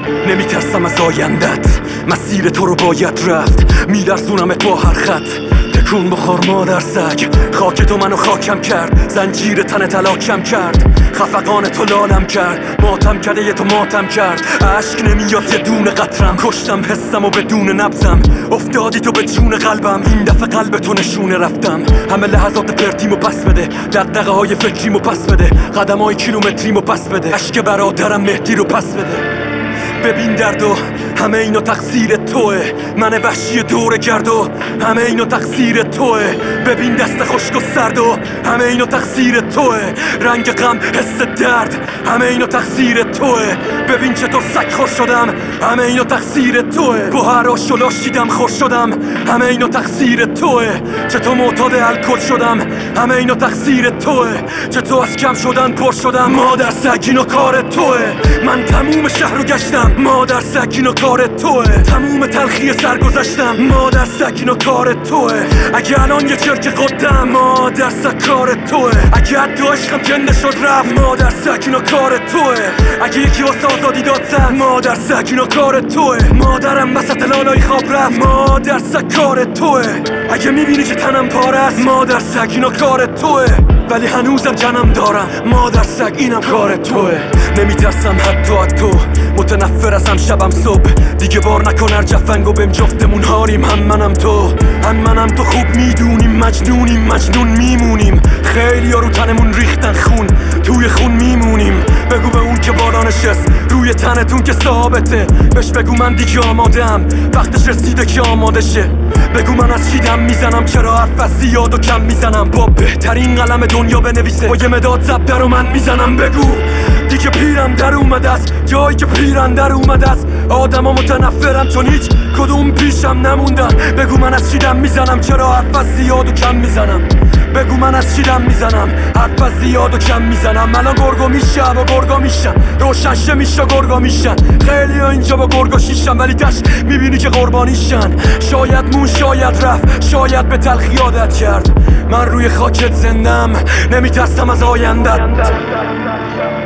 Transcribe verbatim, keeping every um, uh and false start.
نمیترسم از آیندت، مسیر تو رو باید رفت. میلرزونمت با هر خط، تکون بخور مادر سگ. خاک تو منو خاکم کرد، زنجیر تن تلاکم کرد. خفقان تو لالم کرد، ماتم کرده یه تو ماتم کرد. عشق نمیاد یه دونه قطرم، کشتم حسم و بدون نبزم. افتادی تو به جون قلبم، این دفعه قلب تو نشونه رفتم. همه لحظات پرتیمو پس بده، دغدغه های فکریمو پس بده، قدم های کیلومتریمو پس بده، عشق برادرم مهدی رو پس بده. ببین دردو همه اینو تقصیر توه، من وحشی دور گردو همه اینو تقصیر توه. ببین دست خشک و سردو همه اینو تقصیر توه، رنگ غم حس درد همه اینو تقصیر توه. ببین چطور سگ خور شدم همه اینو تقصیر توه، با هر آش و لاش دیدم خور شدم همه اینو تقصیر توه. چطور معتاد الکل شدم همه اینو تقصیر توه، چطور از کم شدن پر شدم مادر سگ اینو کار توه. من تموم شهر رو گشتم مادر سگ اینو کار توه، تموم تلخی سر گذشتم مادر سگ اینو کار توه. اگه الان یه چرک قدم مادر سگ کار توه، اگه حتی عشقم جنده شد رفت مادر سگ اینو کار توه. اگه یکی واسه آزادی داد زد مادر سگ اینو کار توه. مادرم وسط لالای خواب رفت مادر سگ کار توه. اگه میبینی که تنم پاره است مادر سگ اینو کار توه، ولی هنوزم جنم دارم مادر سگ اینم کار توه. نمیترسم حتی از تو، متنفر ازم شبم صبح. دیگه بار نکن هر جفنگو بهم جفتمون هاریم، هم منم تو هم منم تو خوب میدونیم مجنونیم مجنون میمونیم. خیلی ها رو تنمون ریختن خون، توی خون میمونیم. بگو به اون که بالا نشست روی تنتون که ثابته، بهش بگو من دیگه آمادم وقتش رسیده که آماده شه. بگو من از چیدم میزنم، چرا حرف از زیاد و کم میزنم. با بهترین قلم دنیا بنویسه با یه مداد زبده رو من میزنم. بگو دیگه پیرم در اومده است، جایی که پیرم در اومده است. آدما متنفرم چون هیچ کدوم پیشم نموندن. بگو من از چیدم میزنم، چرا حرف از زیاد و کم میزنم. بگو من از چیدم میزنم، حرف از زیاد و کم میزنم. الان گرگو میشه و گرگا میشن، روشن شه میشه گرگا میشن. خیلی ها اینجا با گرگا شیشن، ولی تش میبینی که قربانیشن. شاید مون شاید رفت، شاید به تلخی عادت کرد. من روی خاکت زندم، نمیترسم از آیندت.